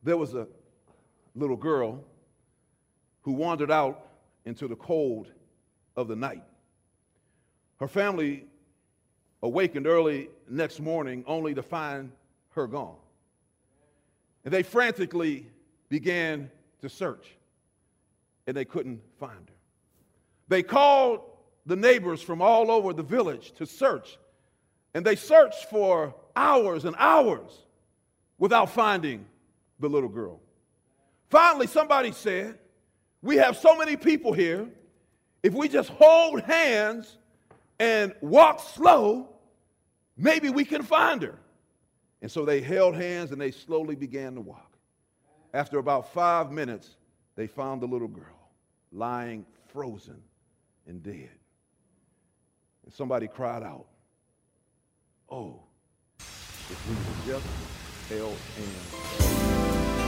There was a little girl who wandered out into the cold of the night. Her family awakened early next morning only to find her gone. And they frantically began to search, and they couldn't find her. They called the neighbors from all over the village to search, and they searched for hours and hours without finding the little girl. Finally, somebody said, "We have so many people here. If we just hold hands and walk slow, maybe we can find her." And so they held hands and they slowly began to walk. After about 5 minutes, they found the little girl lying frozen and dead. And somebody cried out, "Oh, if we could just held hands."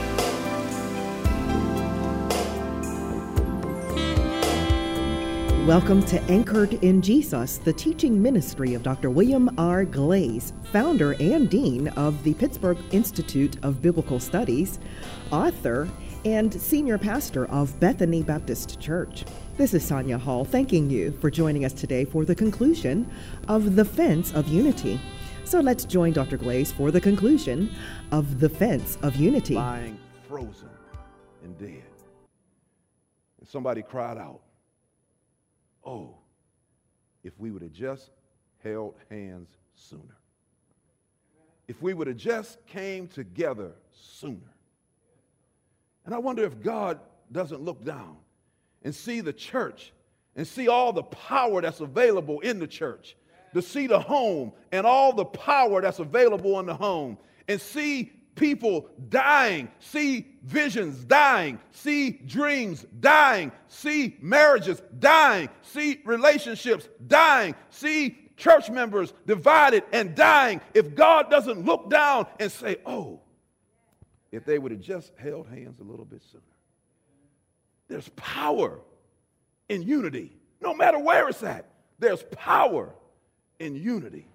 Welcome to Anchored in Jesus, the teaching ministry of Dr. William R. Glaze, founder and dean of the Pittsburgh Institute of Biblical Studies, author, and senior pastor of Bethany Baptist Church. This is Sonia Hall thanking you for joining us today for the conclusion of The Fence of Unity. So let's join Dr. Glaze for the conclusion of The Fence of Unity. Lying frozen and dead. And somebody cried out, "Oh, if we would have just held hands sooner. If we would have just came together sooner." And I wonder if God doesn't look down and see the church and see all the power that's available in the church, to see the home and all the power that's available in the home, and see people dying, see visions dying, see dreams dying, see marriages dying, see relationships dying, see church members divided and dying. If God doesn't look down and say, "Oh, if they would have just held hands a little bit sooner." There's power in unity. No matter where it's at, there's power in unity.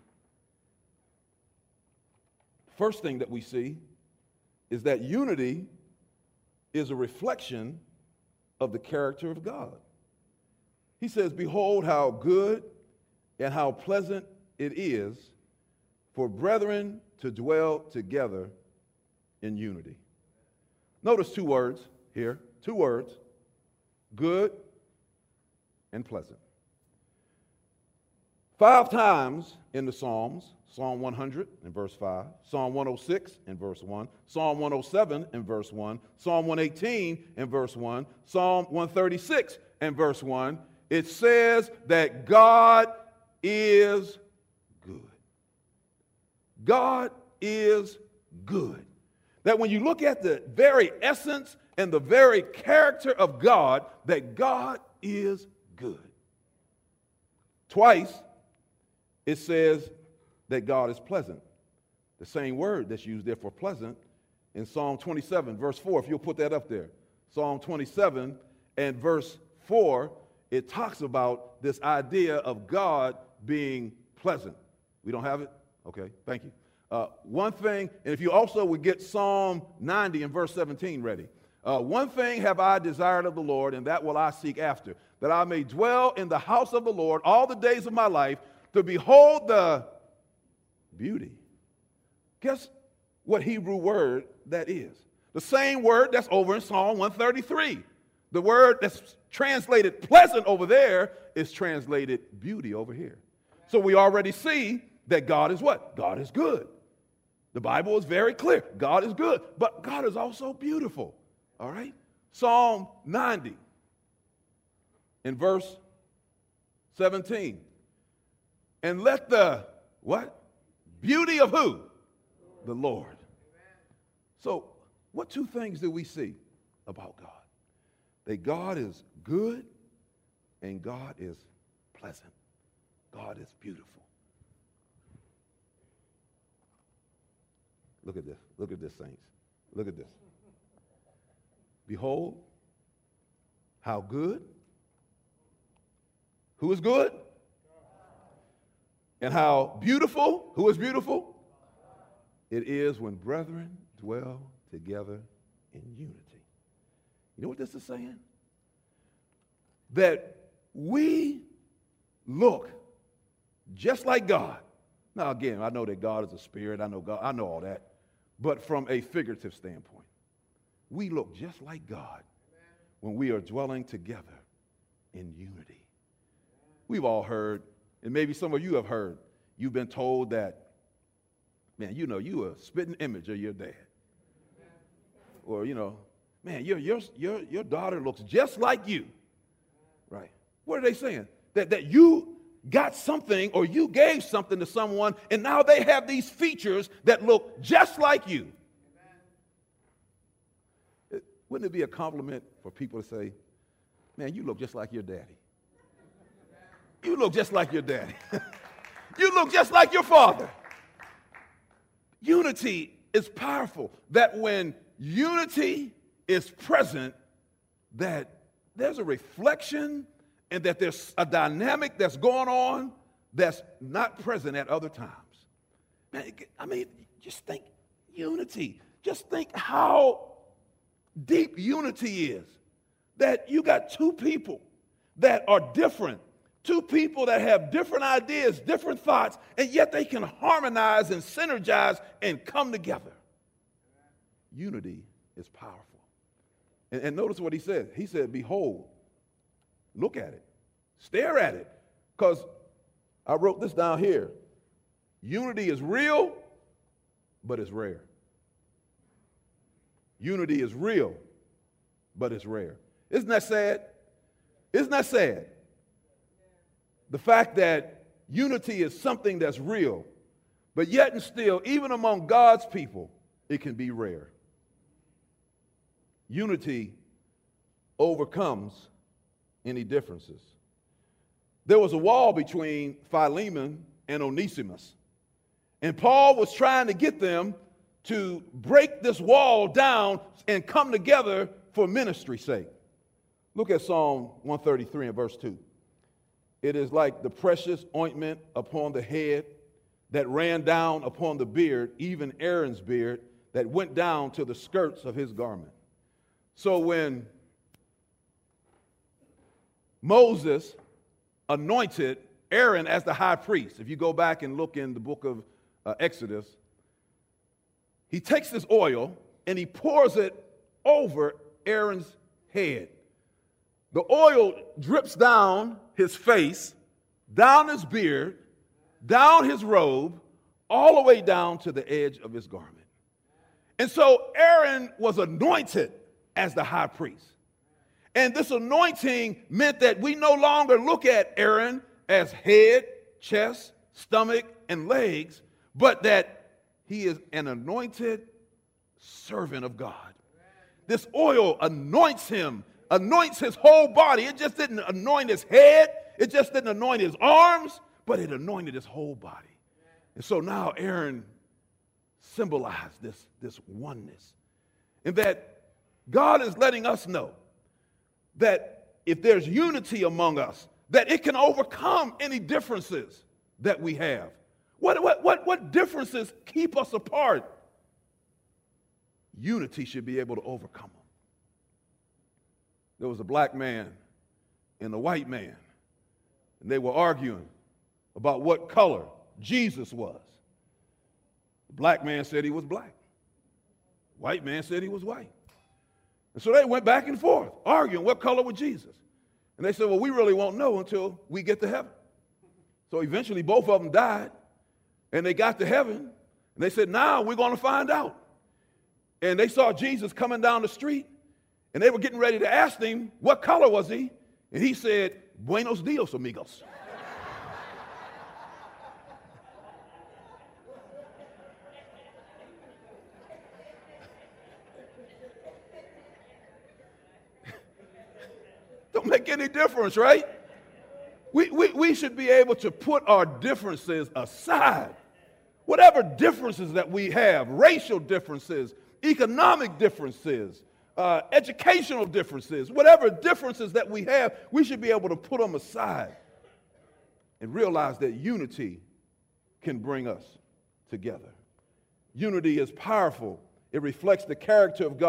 First thing that we see is that unity is a reflection of the character of God. He says, "Behold how good and how pleasant it is for brethren to dwell together in unity." Notice two words here, two words, good and pleasant. 5 times in the Psalms, Psalm 100 in verse 5, Psalm 106 in verse 1, Psalm 107 in verse 1, Psalm 118 in verse 1, Psalm 136 in verse 1, it says that God is good. God is good. That when you look at the very essence and the very character of God, that God is good. Twice it says that God is pleasant. The same word that's used there for pleasant in Psalm 27, verse 4, if you'll put that up there. Psalm 27 and verse 4, it talks about this idea of God being pleasant. We don't have it? Okay, thank you. One thing, and if you also would get Psalm 90 and verse 17 ready. "One thing have I desired of the Lord, and that will I seek after, that I may dwell in the house of the Lord all the days of my life, to behold the beauty." Guess what Hebrew word that is? The same word that's over in Psalm 133. The word that's translated pleasant over there is translated beauty over here. So we already see that God is what? God is good. The Bible is very clear. God is good, but God is also beautiful. All right? Psalm 90 in verse 17. "And let the," what? "Beauty of who? The Lord." So what two things do we see about God? That God is good and God is pleasant. God is beautiful. Look at this. Look at this, saints. Look at this. "Behold how good." Who is good? "And how beautiful," who is beautiful? "It is when brethren dwell together in unity. You know what this is saying? That we look just like God. Now, again, I know that God is a spirit. I know all that. But from a figurative standpoint, we look just like God when we are dwelling together in unity. We've all heard, and maybe some of you have heard, you've been told that, man, you are a spitting image of your dad. Or, man, your daughter looks just like you. Right? What are they saying? That you got something or you gave something to someone and now they have these features that look just like you. Wouldn't it be a compliment for people to say, man, you look just like your daddy. You look just like your daddy. You look just like your father. Unity is powerful. That when unity is present, that there's a reflection and that there's a dynamic that's going on that's not present at other times. Man, I mean, just think unity. Just think how deep unity is. That you got two people that are different, two people that have different ideas, different thoughts, and yet they can harmonize and synergize and come together. Unity is powerful. And notice what he said. He said, behold, look at it, stare at it, because I wrote this down here. Unity is real, but it's rare. Unity is real, but it's rare. Isn't that sad? Isn't that sad? The fact that unity is something that's real, but yet and still, even among God's people, it can be rare. Unity overcomes any differences. There was a wall between Philemon and Onesimus, and Paul was trying to get them to break this wall down and come together for ministry's sake. Look at Psalm 133 and verse 2. It is like the precious ointment upon the head that ran down upon the beard, even Aaron's beard, that went down to the skirts of his garment. So when Moses anointed Aaron as the high priest, if you go back and look in the book of Exodus, he takes this oil and he pours it over Aaron's head. The oil drips down his face, down his beard, down his robe, all the way down to the edge of his garment. And so Aaron was anointed as the high priest. And this anointing meant that we no longer look at Aaron as head, chest, stomach, and legs, but that he is an anointed servant of God. This oil anoints him, anoints his whole body. It just didn't anoint his head. It just didn't anoint his arms, but it anointed his whole body. And so now Aaron symbolized this oneness. And that God is letting us know that if there's unity among us, that it can overcome any differences that we have. What differences keep us apart? Unity should be able to overcome them. There was a black man and a white man, and they were arguing about what color Jesus was. The black man said he was black. White man said he was white. And so they went back and forth, arguing what color was Jesus. And they said, well, we really won't know until we get to heaven. So eventually both of them died, and they got to heaven, and they said, now we're going to find out. And they saw Jesus coming down the street, and they were getting ready to ask him, what color was he? And he said, Buenos dias, amigos. Don't make any difference, right? We should be able to put our differences aside. Whatever differences that we have, racial differences, economic differences, educational differences, whatever differences that we have, we should be able to put them aside and realize that unity can bring us together. Unity is powerful. It reflects the character of God.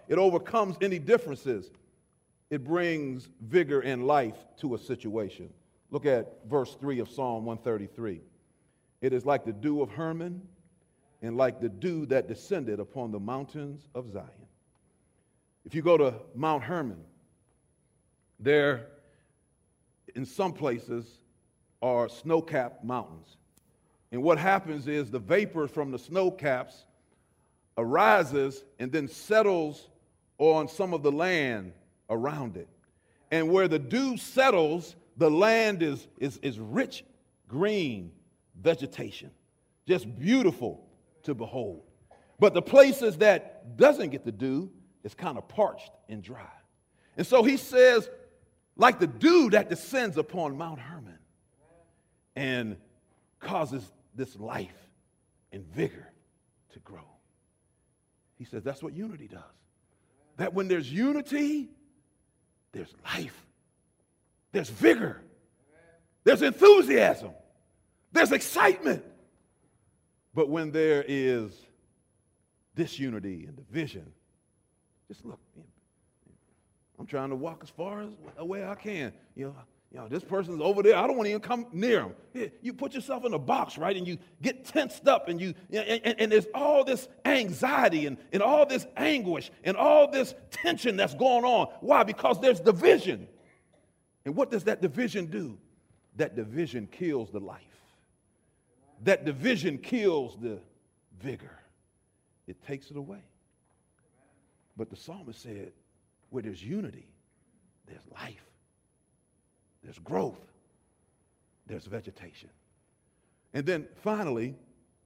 it overcomes any differences. It brings vigor and life to a situation. Look at verse 3 of Psalm 133. It is like the dew of Hermon and like the dew that descended upon the mountains of Zion. If you go to Mount Hermon, there in some places are snow-capped mountains. And what happens is the vapor from the snow caps arises and then settles on some of the land around it. And where the dew settles, the land is rich green vegetation, just beautiful to behold. But the places that doesn't get the dew, it's kind of parched and dry. And so he says, like the dew that descends upon Mount Hermon and causes this life and vigor to grow. He says that's what unity does. That when there's unity, there's life, there's vigor, there's enthusiasm, there's excitement. But when there is disunity and division, just look, I'm trying to walk as far as away I can. You know, this person's over there. I don't want to even come near him. You put yourself in a box, right? And you get tensed up, and and there's all this anxiety and all this anguish and all this tension that's going on. Why? Because there's division. And what does that division do? That division kills the life. That division kills the vigor. It takes it away. But the psalmist said, where there's unity, there's life. There's growth. There's vegetation. And then finally,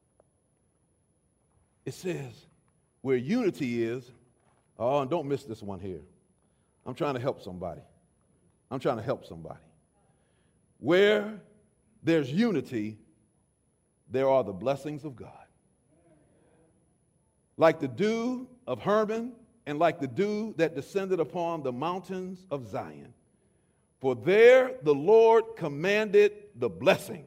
it says where unity is, oh, and don't miss this one here. I'm trying to help somebody. Where there's unity, there are the blessings of God. Like the dew of Hermon and like the dew that descended upon the mountains of Zion. For there the Lord commanded the blessing,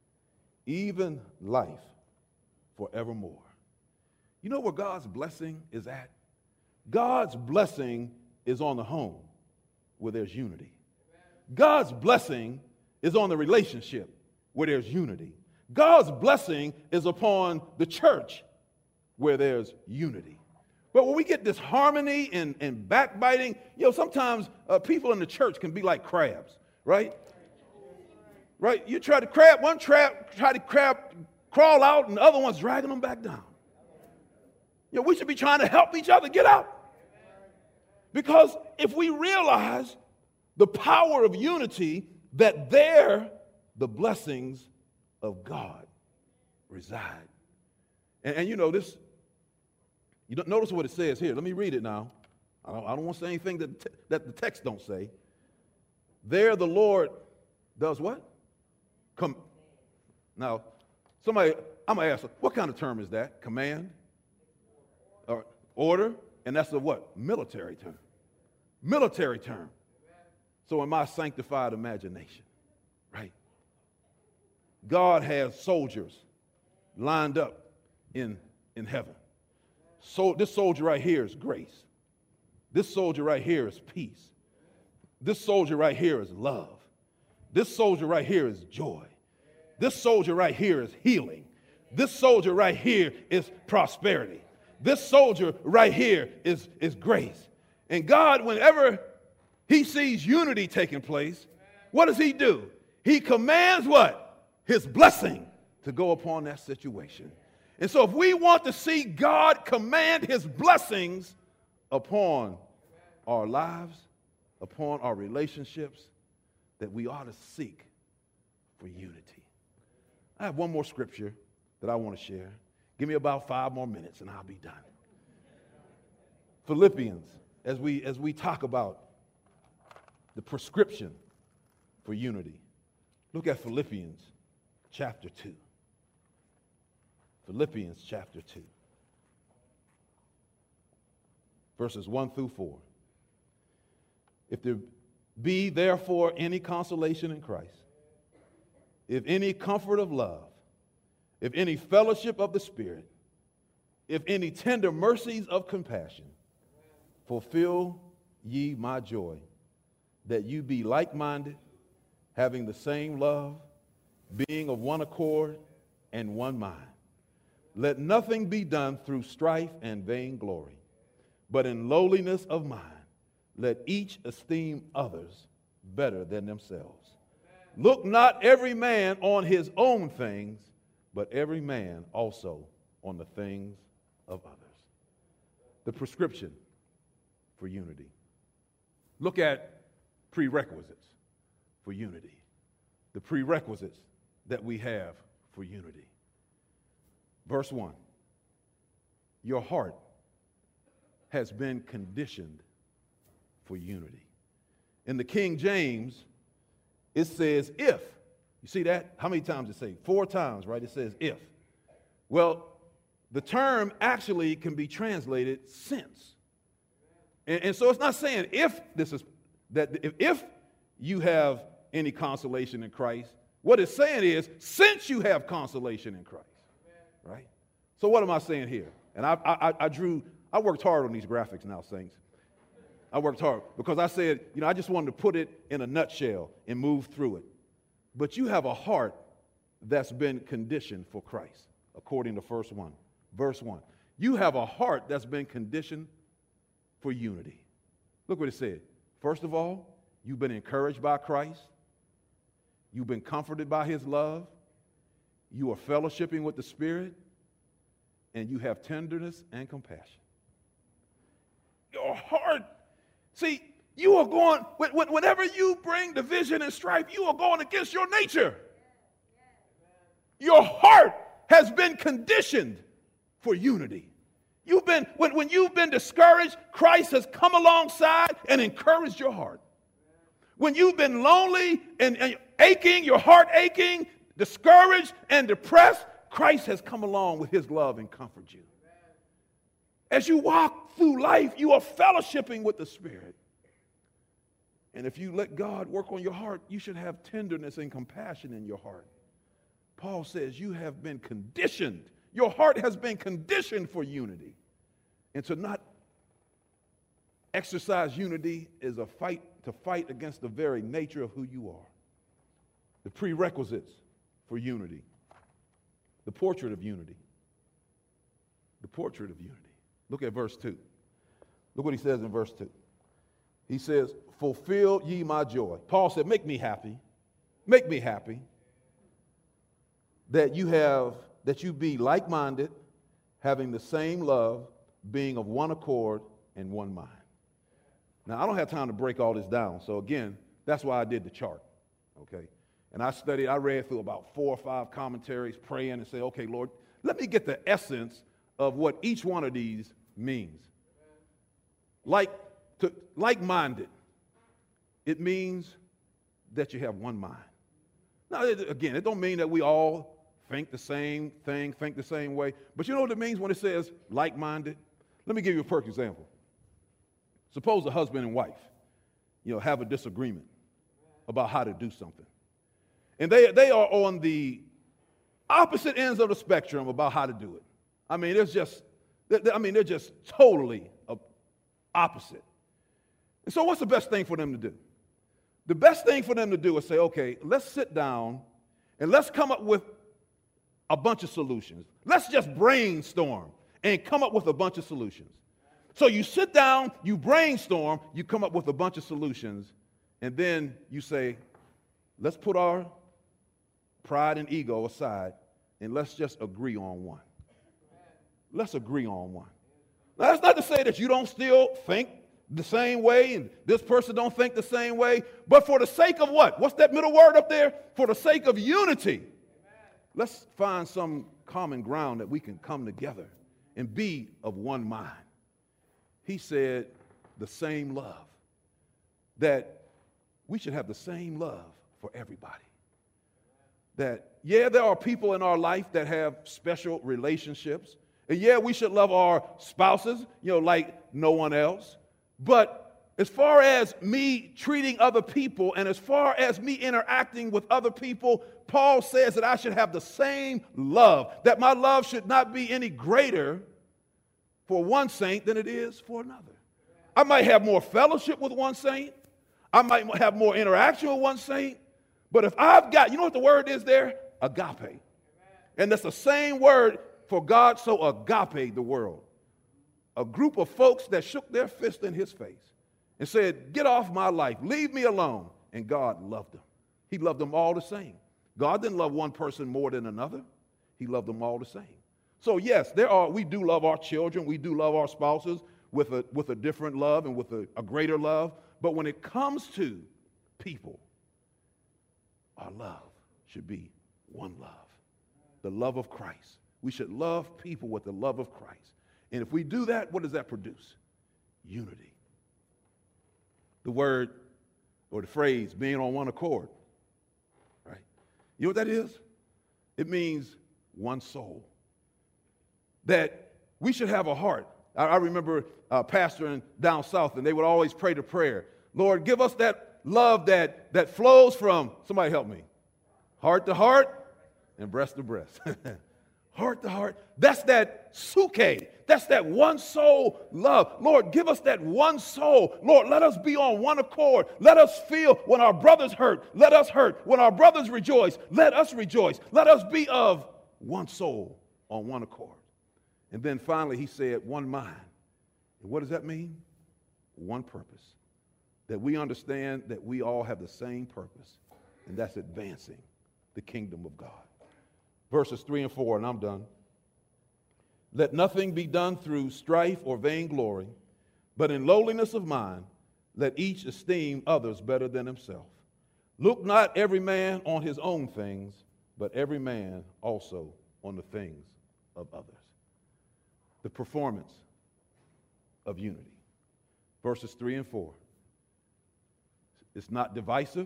even life forevermore. You know where God's blessing is at? God's blessing is on the home where there's unity. God's blessing is on the relationship where there's unity. God's blessing is upon the church where there's unity. But when we get this harmony and backbiting, sometimes people in the church can be like crabs, right? Right? You try to crab, one crab try to crawl out, and the other one's dragging them back down. We should be trying to help each other get out. Because if we realize the power of unity, that there the blessings of God reside. And this. You don't notice what it says here. Let me read it now. I don't want to say anything that the text don't say. There the Lord does what? Come. Now, I'm going to ask, what kind of term is that? Command? Or order? And that's a what? Military term. Military term. So in my sanctified imagination, right? God has soldiers lined up in heaven. So this soldier right here is grace. This soldier right here is peace. This soldier right here is love. This soldier right here is joy. This soldier right here is healing. This soldier right here is prosperity. This soldier right here is grace. And God, whenever he sees unity taking place, what does he do? He commands what? His blessing to go upon that situation. And so if we want to see God command his blessings upon our lives, upon our relationships, that we ought to seek for unity. I have one more scripture that I want to share. Give me about 5 more minutes and I'll be done. Philippians, as we talk about the prescription for unity. Look at Philippians chapter 2. Philippians chapter 2, verses 1 through 4. If there be therefore any consolation in Christ, if any comfort of love, if any fellowship of the Spirit, if any tender mercies of compassion, fulfill ye my joy, that you be like-minded, having the same love, being of one accord and one mind. Let nothing be done through strife and vainglory, but in lowliness of mind, let each esteem others better than themselves. Look not every man on his own things, but every man also on the things of others. The prescription for unity. Look at prerequisites for unity. The prerequisites that we have for unity. Verse 1. Your heart has been conditioned for unity. In the King James, it says if. You see that? How many times does it say? 4 times, right? It says if. Well, the term actually can be translated since. And so it's not saying if you have any consolation in Christ. What it's saying is since you have consolation in Christ. Right? So what am I saying here? And I worked hard on these graphics now, saints. I worked hard because I said, I just wanted to put it in a nutshell and move through it. But you have a heart that's been conditioned for Christ, according to verse 1. You have a heart that's been conditioned for unity. Look what it said. First of all, you've been encouraged by Christ. You've been comforted by his love. You are fellowshipping with the Spirit. And you have tenderness and compassion. Your heart, see, you are going, whenever you bring division and strife, you are going against your nature. Your heart has been conditioned for unity. When you've been discouraged, Christ has come alongside and encouraged your heart. When you've been lonely and aching, your heart aching, discouraged and depressed, Christ has come along with his love and comfort you. As you walk through life, you are fellowshipping with the Spirit. And if you let God work on your heart, you should have tenderness and compassion in your heart. Paul says you have been conditioned. Your heart has been conditioned for unity. And to not exercise unity is to fight against the very nature of who you are. The prerequisites for unity. The portrait of unity. The portrait of unity. Look at verse 2. Look what he says in verse 2. He says, fulfill ye my joy. Paul said, make me happy. Make me happy that you be like-minded, having the same love, being of one accord and one mind. Now, I don't have time to break all this down. So again, that's why I did the chart. Okay? And I read through about 4 or 5 commentaries, praying and say, okay, Lord, let me get the essence of what each one of these means. Like-minded, it means that you have one mind. Now, again, it don't mean that we all think the same thing, think the same way. But you know what it means when it says like-minded? Let me give you a perfect example. Suppose a husband and wife, have a disagreement about how to do something. And they are on the opposite ends of the spectrum about how to do it. I mean, they're just totally opposite. And so what's the best thing for them to do? The best thing for them to do is say, okay, let's sit down and let's come up with a bunch of solutions. Let's just brainstorm and come up with a bunch of solutions. So you sit down, you brainstorm, you come up with a bunch of solutions, and then you say, let's put our pride and ego aside, and let's just agree on one. Let's agree on one. Now, that's not to say that you don't still think the same way, and this person don't think the same way, but for the sake of what? What's that middle word up there? For the sake of unity. Let's find some common ground that we can come together and be of one mind. He said the same love, that we should have the same love for everybody. That, there are people in our life that have special relationships. And we should love our spouses, like no one else. But as far as me treating other people and as far as me interacting with other people, Paul says that I should have the same love, that my love should not be any greater for one saint than it is for another. I might have more fellowship with one saint. I might have more interaction with one saint. But if I've got, you know what the word is there? Agape. And that's the same word for God so agape the world. A group of folks that shook their fist in his face and said, get off my life, leave me alone. And God loved them. He loved them all the same. God didn't love one person more than another. He loved them all the same. So yes, we do love our children. We do love our spouses with a different love and with a greater love. But when it comes to people, our love should be one love, the love of Christ. We should love people with the love of Christ. And if we do that, what does that produce? Unity. The word or the phrase being on one accord, right? You know what that is? It means one soul. That we should have a heart. I remember pastoring down south, and they would always pray the prayer, Lord, give us that love that flows from, somebody help me, heart to heart and breast to breast. Heart to heart. That's that suke. That's that one soul love. Lord, give us that one soul. Lord, let us be on one accord. Let us feel when our brothers hurt. Let us hurt. When our brothers rejoice, let us rejoice. Let us be of one soul on one accord. And then finally, he said, one mind. And what does that mean? One purpose. That we understand that we all have the same purpose, and that's advancing the kingdom of God. Verses 3 and 4, and I'm done. Let nothing be done through strife or vainglory, but in lowliness of mind, let each esteem others better than himself. Look not every man on his own things, but every man also on the things of others. The performance of unity. Verses 3 and 4. It's not divisive,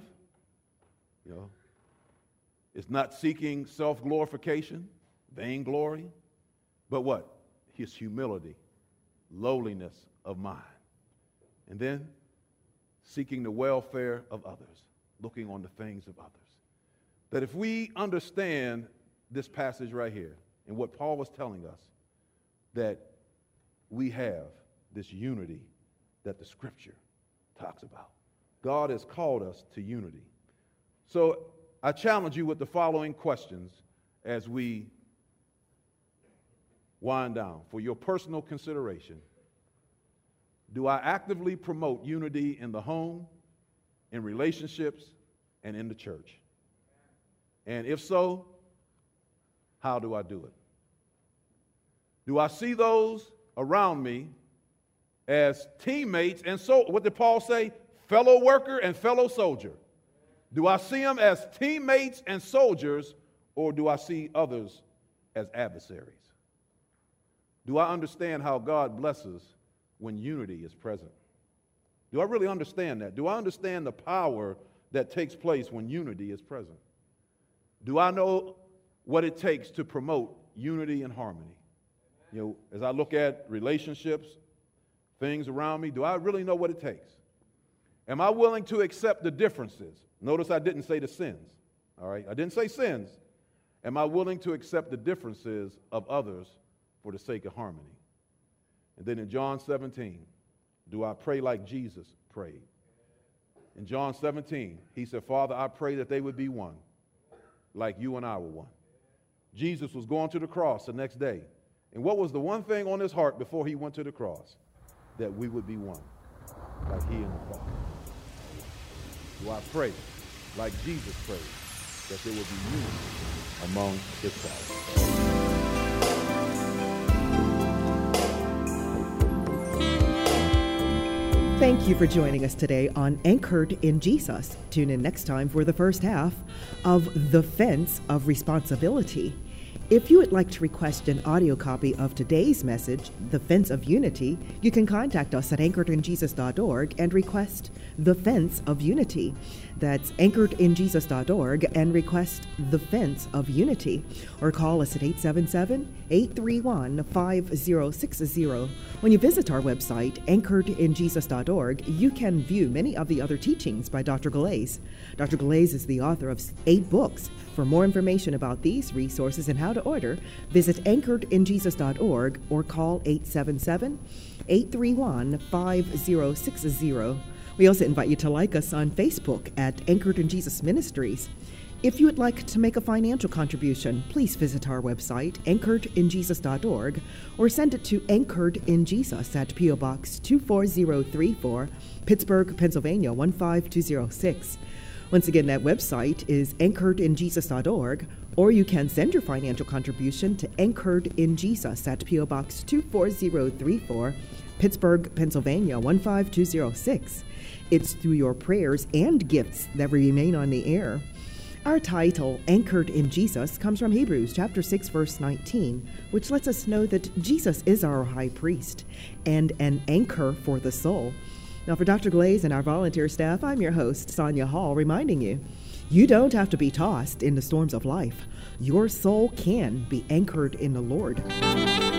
It's not seeking self-glorification, vainglory, but what? His humility, lowliness of mind. And then seeking the welfare of others, looking on the things of others. That if we understand this passage right here and what Paul was telling us, that we have this unity that the Scripture talks about. God has called us to unity. So I challenge you with the following questions as we wind down for your personal consideration. Do I actively promote unity in the home, in relationships, and in the church? And if so, how do I do it? Do I see those around me as teammates and so, what did Paul say? Fellow worker and fellow soldier. Do I see them as teammates and soldiers, or do I see others as adversaries? Do I understand how God blesses when unity is present? Do I really understand that? Do I understand the power that takes place when unity is present? Do I know what it takes to promote unity and harmony? As I look at relationships, things around me, do I really know what it takes? Am I willing to accept the differences? Notice I didn't say the sins, all right? I didn't say sins. Am I willing to accept the differences of others for the sake of harmony? And then in John 17, do I pray like Jesus prayed? In John 17, he said, Father, I pray that they would be one, like you and I were one. Jesus was going to the cross the next day. And what was the one thing on his heart before he went to the cross? That we would be one, like he and the Father. Do I pray, like Jesus prayed, that there would be unity among his followers? Thank you for joining us today on Anchored in Jesus. Tune in next time for the first half of The Fence of Responsibility. If you would like to request an audio copy of today's message, The Fence of Unity, you can contact us at anchoredinjesus.org and request The Fence of Unity. That's anchoredinjesus.org and request The Fence of Unity. Or call us at 877-831-5060. When you visit our website, anchoredinjesus.org, you can view many of the other teachings by Dr. Galais. Dr. Galais is the author of 8 books. For more information about these resources and how to order, visit anchoredinjesus.org or call 877-831-5060. We also invite you to like us on Facebook at Anchored in Jesus Ministries. If you would like to make a financial contribution, please visit our website, anchoredinjesus.org, or send it to Anchored in Jesus at P.O. Box 24034, Pittsburgh, Pennsylvania 15206. Once again, that website is anchoredinjesus.org, or you can send your financial contribution to Anchored in Jesus at P.O. Box 24034, Pittsburgh, Pennsylvania 15206. It's through your prayers and gifts that we remain on the air. Our title, Anchored in Jesus, comes from Hebrews chapter 6, verse 19, which lets us know that Jesus is our high priest and an anchor for the soul. Now, for Dr. Glaze and our volunteer staff, I'm your host, Sonia Hall, reminding you, you don't have to be tossed in the storms of life. Your soul can be anchored in the Lord.